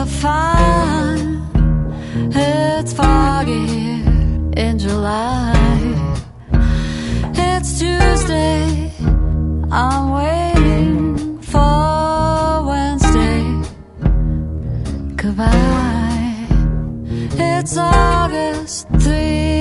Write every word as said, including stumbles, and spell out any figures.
the fun. It's foggy here in July. It's Tuesday, I'm waiting for Wednesday. Goodbye. It's August three